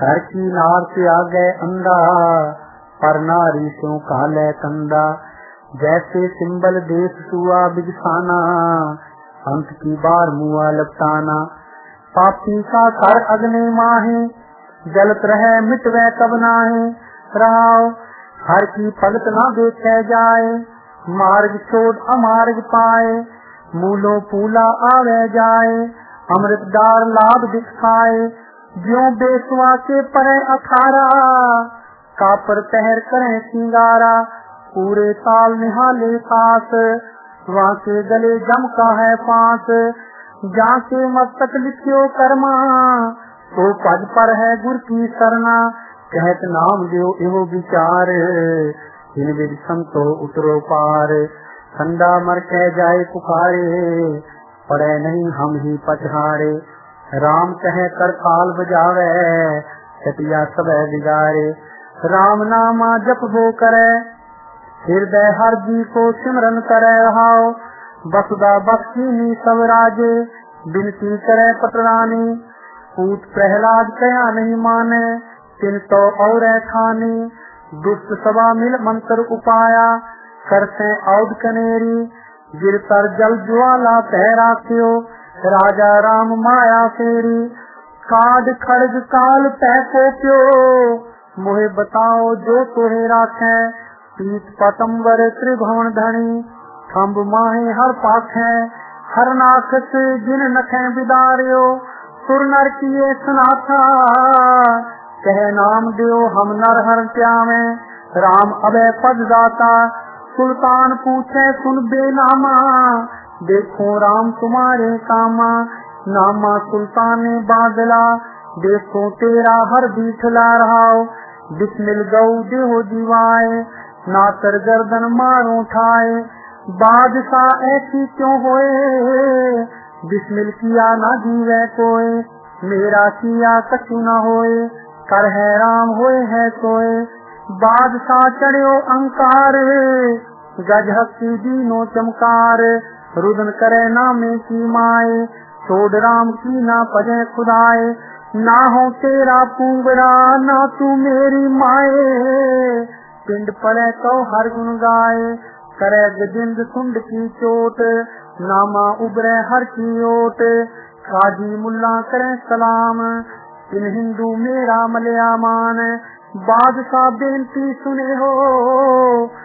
घर की नार से आ गए अंधा, पर नारी स्यों काले कंधा। जैसे सिंबल देश सुआ बिगसाना, अंत की बार मुआ लपटाना। पापी का कर अग्नि माहे, जलत रहे मिटवे कब नाहे। राव हर की भगत न देखे जाए, मार्ग छोड़ अमार्ग पाए। मूलो पूला आवे जाए, अमृतदार लाभ दिखाए। ज्यों बेसवा के परे अखारा, कापर पहर करे सिंगारा। पूरे साल निहाले सास, वहाँ के गले जम का है फांस। जहाँ के मस्तक लिखियो कर्मा, तो पद पर है गुर की सरना। कहत नाम दियो एहो विचार, इन विद संतो उतरो पार। ठंडा मर कह जाए पुकारे, पड़े नहीं हम ही पछाड़े। राम कहे कर ताल बजावे, सतिया सब बिगाड़े। राम नामा जप वो करे, हृदय हर जी को सिमरन करे हाओ। बसुदा बख्शीनी सब राजे, बिनती करे पटरानी। पूत प्रहलाद कया नहीं माने, तिन तो और खानी। दुष्ट सभा मिल मंत्र उपाया, करते औद कनेरी। गिर तर जल ज्वाला तहरा क्यों, राजा राम माया फेरी। काड खड़ग काल पैको प्यो, मोहे बताओ जो तोहे राखे। पीत पतंबर त्रिभुवन धनी, खम्ब माहे हर पाखे। हर नाखस जिन नखे बिदारियो, सुर नर किए सनाथा। कहे नाम दियो हम नर हर प्यावे, राम अभय पद दाता। सुल्तान पूछे सुन बेनामा, देखो राम तुम्हारे कामा। नामा सुल्तान ने बादला, देखो तेरा हर बीठला रहाओ। बिस्मिल गौ देहो जीवाए, नातर गर्दन मारो उठाए। बादशाह ऐसी क्यों होए, बिस्मिल किया ना जीवे कोई। मेरा किया कछु न होए, कर है राम होए है सोए। बादशाह चढ़ो अंकार, गज हस्ती दीनो चमकार। रुदन करे नामे की माए, छोड़ राम की ना पजे खुदाए। ना हो तेरा पूंगरा, ना तू मेरी माए। पिंड पड़े तो हर गुण गाए, करे गजिंद सुंड की चोट। नामा उबरे हर की ओट, काजी मुल्ला करे सलाम। इन हिंदू मेरा मलया मान, बादशाह बेनती सुने हो।